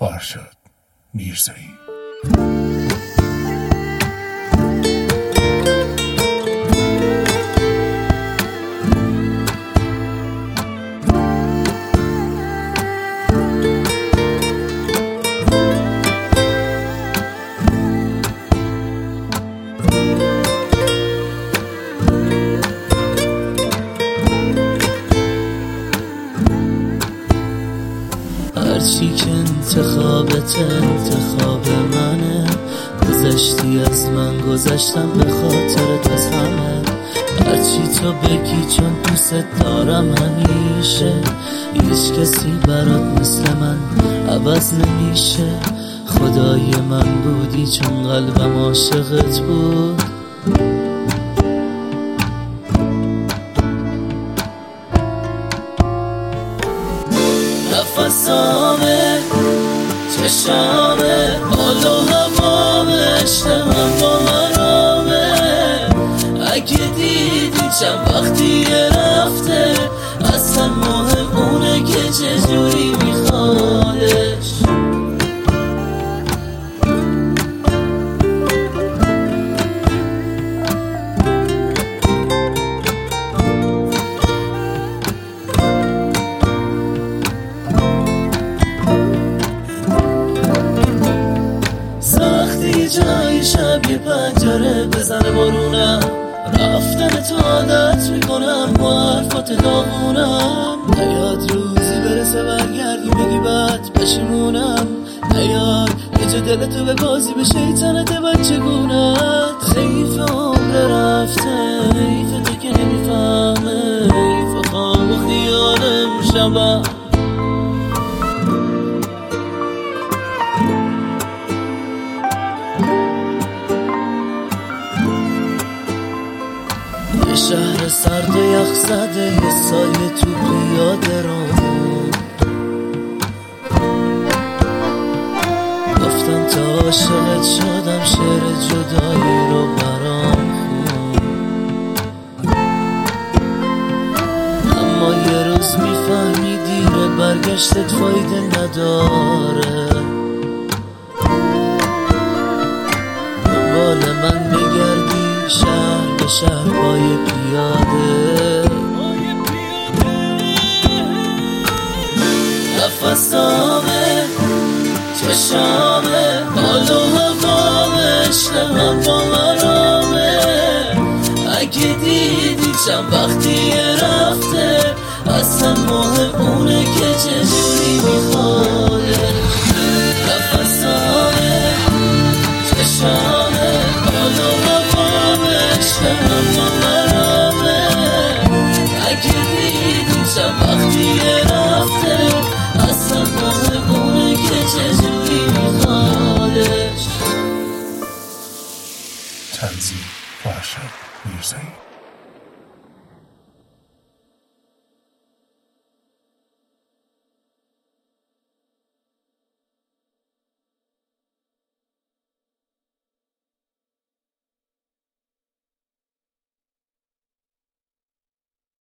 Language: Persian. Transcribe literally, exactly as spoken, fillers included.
فرشاد میرزایی. هرچی که انتخابت انتخاب منه، گذشتی از من گذشتم به خاطرت از همه. هرچی تو بگی چون دوست دارم همیشه، هیچ کسی برات مثل من عوض نمیشه. خدای من بودی چون قلبم عاشقت بود. نفسامه چشامه حال و هوامه، عشق من با مرامه. اگه دیدی چند وقتی رفته، اصلا مهم اونه که چجوری میخوادش. جای شب یه پنجره بزنه بارونم، رفتن تو عادت میکنم با حرفات داغونم. نیاد روزی برسه برگردی بگی بعد پشیمونم، نیاد یه جا دلتو به بازی به شیطنت بچگونت. حیف عمر رفته، حیف تو که نمیفهمه، حیف خواب و خیالم شبم. یه شهر سرد و یخ زده، یه سایه تو پیاده رو. گفتم تا عاشقت شدم، شعر جدایی رو برام خون. اما یه روز میفهمی دیره، برگشتت فایده نداره. دنبال من بگردی شهر به شهر پای پیاده. نفسامه چشامه حال و هوامه، عشق من با مرامه. اگه دیدی چند وقتی رفته، اصلا مهم اونه که چجوری میخواده. نفسامه چشامه حال و هوامه، عشق من با مرامه. اگه دیدی چند وقتی رفته، اصلا مهم اونه که چجوری میخوادش. تنظیم فرشاد میرزایی.